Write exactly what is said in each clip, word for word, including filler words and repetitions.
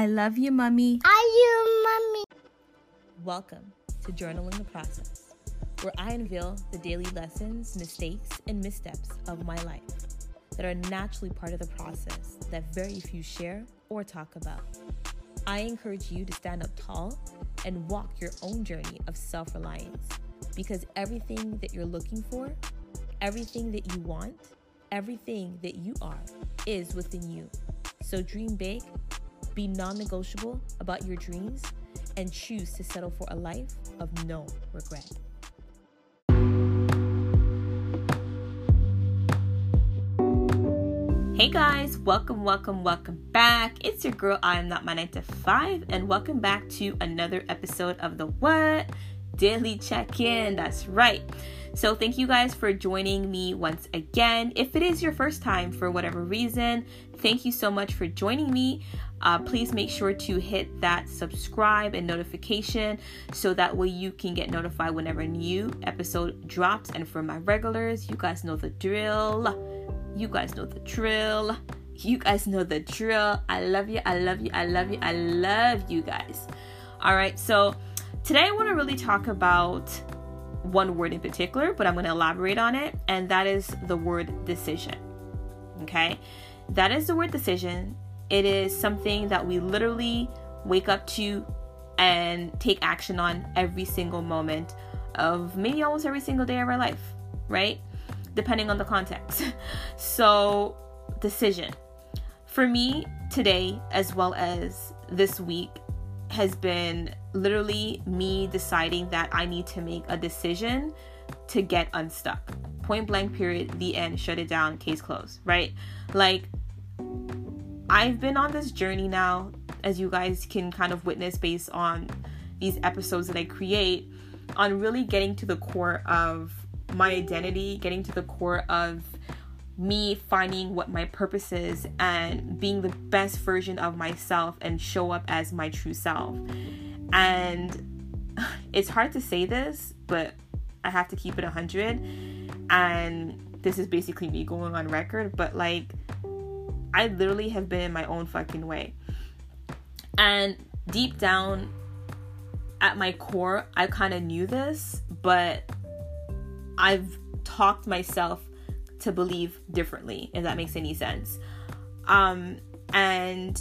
I love you, Mommy. I you, Mommy. Welcome to Journaling the Process, where I unveil the daily lessons, mistakes, and missteps of my life that are naturally part of the process that very few share or talk about. I encourage you to stand up tall and walk your own journey of self-reliance, because everything that you're looking for, everything that you want, everything that you are is within you. So dream big, be non-negotiable about your dreams, and choose to settle for a life of no regret. Hey guys, welcome, welcome, welcome back. It's your girl, I am not my nine to five, and welcome back to another episode of the What? Daily Check-In. That's right. So thank you guys for joining me once again. If it is your first time for whatever reason, thank you so much for joining me. Uh, please make sure to hit that subscribe and notification so that way you can get notified whenever a new episode drops. And for my regulars, you guys know the drill. You guys know the drill. You guys know the drill. I love you. I love you. I love you. I love you guys. All right. So today I want to really talk about one word in particular, but I'm going to elaborate on it. And that is the word decision. Okay. That is the word decision. It is something that we literally wake up to and take action on every single moment of maybe almost every single day of our life, right? Depending on the context. So, decision. For me, today, as well as this week, has been literally me deciding that I need to make a decision to get unstuck. Point blank, period, the end, shut it down, case closed, right? Like, I've been on this journey now, as you guys can kind of witness based on these episodes that I create, on really getting to the core of my identity, getting to the core of me finding what my purpose is and being the best version of myself and show up as my true self. And it's hard to say this, but I have to keep it one hundred. And this is basically me going on record, but like, I literally have been in my own fucking way. And deep down at my core, I kind of knew this, but I've talked myself to believe differently, if that makes any sense. Um, and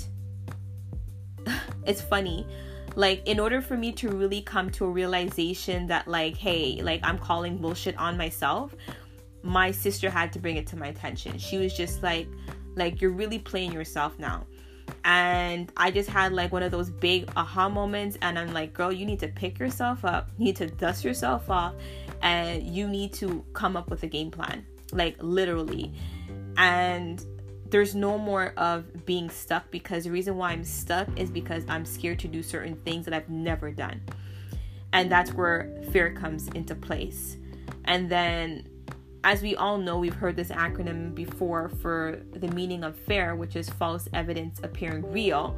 it's funny, like, in order for me to really come to a realization that like, hey, like, I'm calling bullshit on myself, my sister had to bring it to my attention. She was just like, like, you're really playing yourself now. And I just had like one of those big aha moments, and I'm like, girl, you need to pick yourself up, you need to dust yourself off, and you need to come up with a game plan, like, literally. And there's no more of being stuck, because the reason why I'm stuck is because I'm scared to do certain things that I've never done. And that's where fear comes into place. And then, as we all know, we've heard this acronym before for the meaning of fear, which is false evidence appearing real,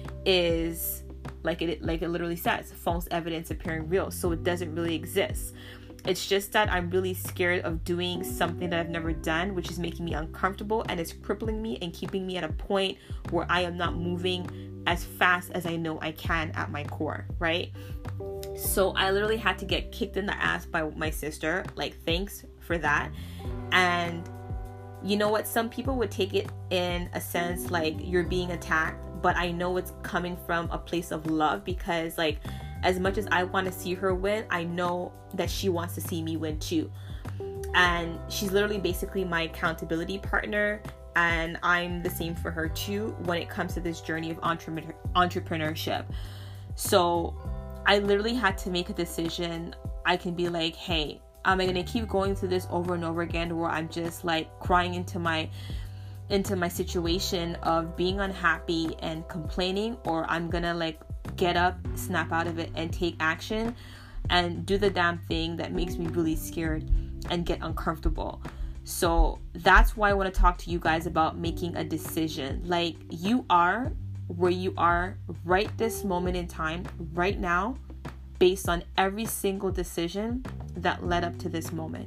is like it like it literally says, false evidence appearing real. So it doesn't really exist. It's just that I'm really scared of doing something that I've never done, which is making me uncomfortable, and it's crippling me and keeping me at a point where I am not moving as fast as I know I can at my core, right? So I literally had to get kicked in the ass by my sister. Like, thanks for that. And you know what? Some people would take it in a sense like you're being attacked, but I know it's coming from a place of love, because like, as much as I want to see her win, I know that she wants to see me win too. And she's literally basically my accountability partner, and I'm the same for her too when it comes to this journey of entre- entrepreneurship. So I literally had to make a decision. I can be like, hey, am I gonna keep going through this over and over again, where I'm just like crying into my into my situation of being unhappy and complaining, or I'm gonna like get up, snap out of it, and take action and do the damn thing that makes me really scared and get uncomfortable. So that's why I want to talk to you guys about making a decision. Like, you are where you are right this moment in time, right now, based on every single decision that led up to this moment.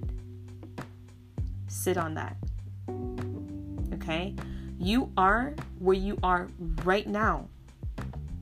Sit on that. Okay? You are where you are right now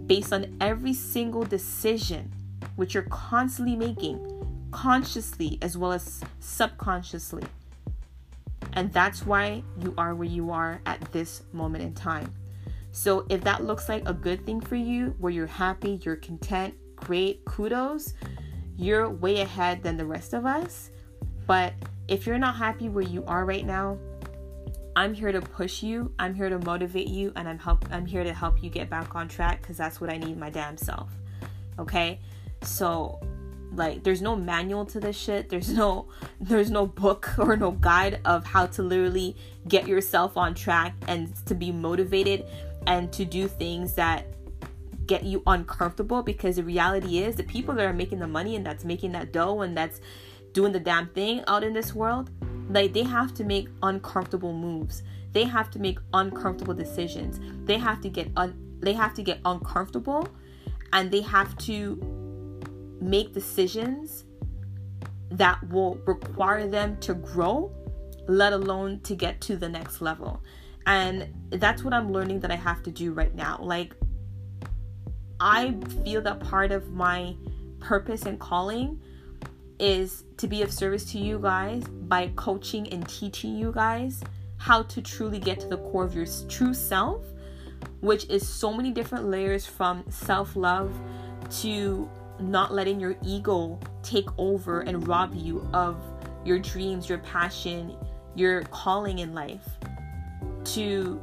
based on every single decision which you're constantly making, consciously as well as subconsciously. And that's why you are where you are at this moment in time. So if that looks like a good thing for you, where you're happy, you're content, great, kudos, you're way ahead than the rest of us. But if you're not happy where you are right now, I'm here to push you, I'm here to motivate you, and I'm help I'm here to help you get back on track, because that's what I need my damn self. Okay? So like, there's no manual to this shit. There's no there's no book or no guide of how to literally get yourself on track and to be motivated and to do things that get you uncomfortable. Because the reality is, the people that are making the money and that's making that dough and that's doing the damn thing out in this world, like, they have to make uncomfortable moves. They have to make uncomfortable decisions. They have to get un- they have to get uncomfortable, and they have to make decisions that will require them to grow, let alone to get to the next level. And that's what I'm learning that I have to do right now. Like, I feel that part of my purpose and calling is to be of service to you guys by coaching and teaching you guys how to truly get to the core of your true self, which is so many different layers, from self-love to not letting your ego take over and rob you of your dreams, your passion, your calling in life, to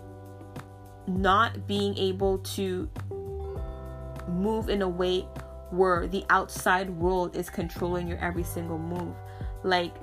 not being able to move in a way where the outside world is controlling your every single move. Like,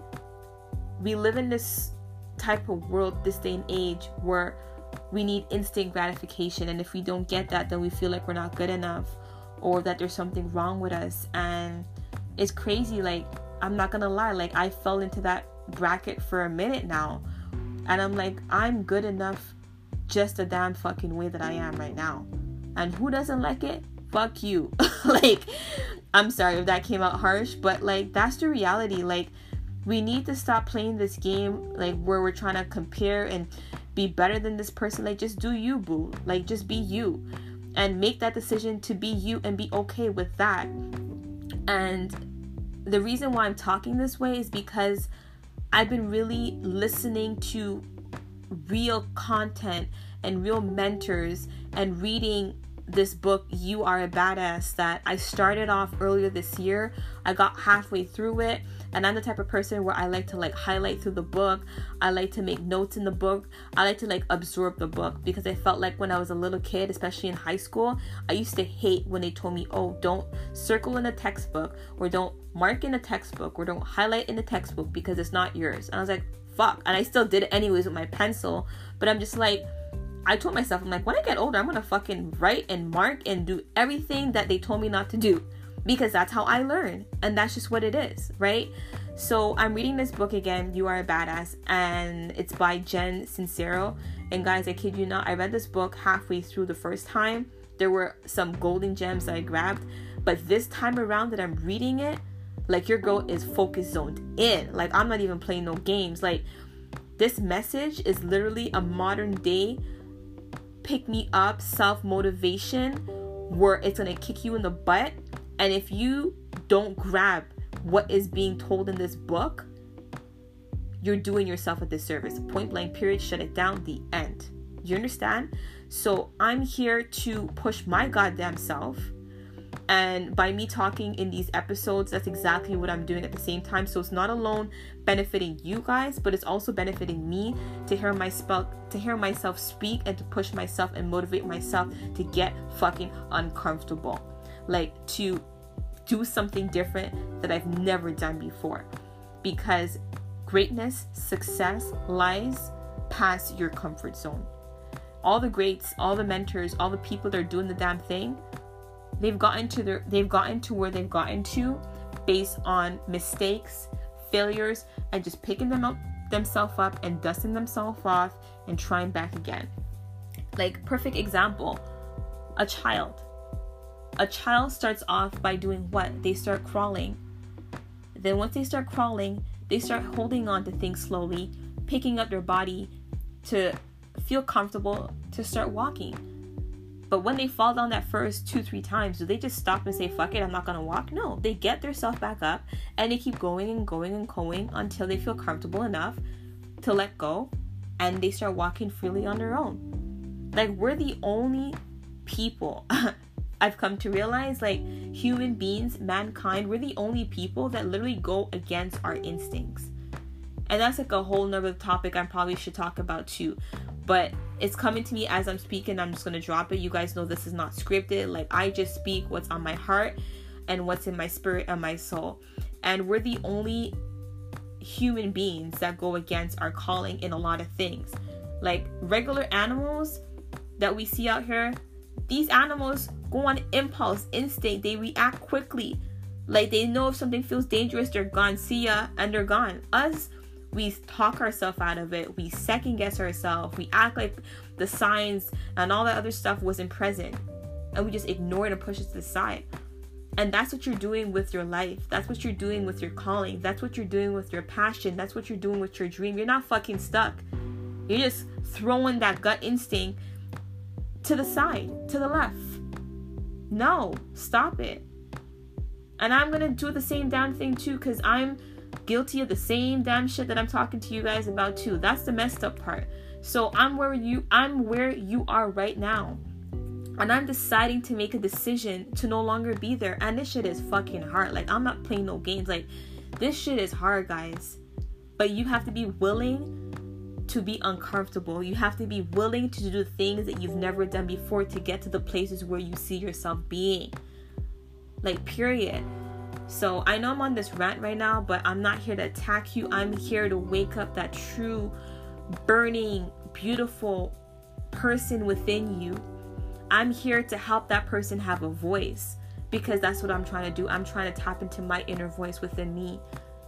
we live in this type of world, this day and age, where we need instant gratification, and if we don't get that, then we feel like we're not good enough, or that there's something wrong with us. And it's crazy. Like, I'm not gonna lie, like, I fell into that bracket for a minute now, and I'm like, I'm good enough just the damn fucking way that I am right now. And who doesn't like it? Fuck you. Like, I'm sorry if that came out harsh, but like, that's the reality. Like, we need to stop playing this game, like, where we're trying to compare and be better than this person. Like, just do you, boo. Like, just be you, and make that decision to be you and be okay with that. And the reason why I'm talking this way is because I've been really listening to real content and real mentors, and reading this book, You Are a Badass, that I started off earlier this year. I got halfway through it, and I'm the type of person where I like to like highlight through the book. I like to make notes in the book. I like to like absorb the book, because I felt like when I was a little kid, especially in high school, I used to hate when they told me, oh, don't circle in a textbook, or don't mark in a textbook, or don't highlight in the textbook because it's not yours. And I was like, fuck. And I still did it anyways with my pencil, but I'm just like, I told myself, I'm like, when I get older, I'm gonna fucking write and mark and do everything that they told me not to do, because that's how I learn, and that's just what it is, right? So I'm reading this book again, You Are a Badass, and it's by Jen Sincero. And guys, I kid you not, I read this book halfway through the first time. There were some golden gems that I grabbed, but this time around that I'm reading it, like, your girl is focus zoned in. Like, I'm not even playing no games. Like, this message is literally a modern day pick me up self-motivation, where it's gonna kick you in the butt. And if you don't grab what is being told in this book, you're doing yourself a disservice. Point blank, period, shut it down, the end. You understand? So I'm here to push my goddamn self, and by me talking in these episodes, that's exactly what I'm doing at the same time. So it's not alone benefiting you guys, but it's also benefiting me to hear my spell, to hear myself speak, and to push myself and motivate myself to get fucking uncomfortable, like to do something different that I've never done before. Because greatness, success lies past your comfort zone. All the greats, all the mentors, all the people that are doing the damn thing, They've gotten to their, they've gotten to where they've gotten to based on mistakes, failures, and just picking them up, themselves up and dusting themselves off and trying back again. Like, perfect example, a child. A child starts off by doing what? They start crawling. Then once they start crawling, they start holding on to things slowly, picking up their body to feel comfortable to start walking. But when they fall down that first two, three times, do they just stop and say, fuck it, I'm not gonna walk? No, they get themselves back up and they keep going and going and going until they feel comfortable enough to let go, and they start walking freely on their own. Like, we're the only people I've come to realize, like, human beings, mankind, we're the only people that literally go against our instincts. And that's like a whole nother topic I probably should talk about too. But it's coming to me as I'm speaking. I'm just going to drop it. You guys know this is not scripted. Like, I just speak what's on my heart and what's in my spirit and my soul. And we're the only human beings that go against our calling in a lot of things. Like, regular animals that we see out here, these animals go on impulse, instinct. They react quickly. Like, they know if something feels dangerous, they're gone. See ya, and they're gone. Us, we talk ourselves out of it. We second guess ourselves. We act like the signs and all that other stuff wasn't present. And we just ignore it and push it to the side. And that's what you're doing with your life. That's what you're doing with your calling. That's what you're doing with your passion. That's what you're doing with your dream. You're not fucking stuck. You're just throwing that gut instinct to the side, to the left. No, stop it. And I'm going to do the same damn thing too, because I'm guilty of the same damn shit that I'm talking to you guys about too. That's the messed up part. So I'm where you I'm where you are right now. And I'm deciding to make a decision to no longer be there. And this shit is fucking hard. Like, I'm not playing no games. Like, this shit is hard, guys. But you have to be willing to be uncomfortable. You have to be willing to do things that you've never done before to get to the places where you see yourself being. Like, period. So I know I'm on this rant right now, but I'm not here to attack you. I'm here to wake up that true, burning, beautiful person within you. I'm here to help that person have a voice, because that's what I'm trying to do. I'm trying to tap into my inner voice within me.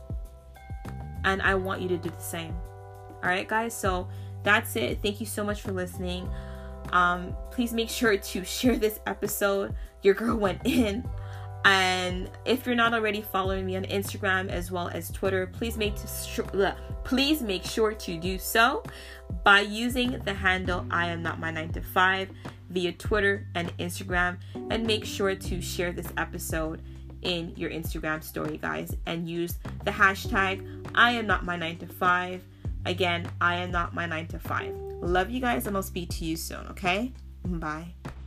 And I want you to do the same. All right, guys. So that's it. Thank you so much for listening. Um, please make sure to share this episode. Your girl went in. And if you're not already following me on Instagram as well as Twitter, please make to sh- please make sure to do so by using the handle I am not my nine to five via Twitter and Instagram, and make sure to share this episode in your Instagram story, guys, and use the hashtag I am not my nine to five. Again, I am not my nine to five. Love you guys, and I'll speak to you soon. Okay, bye.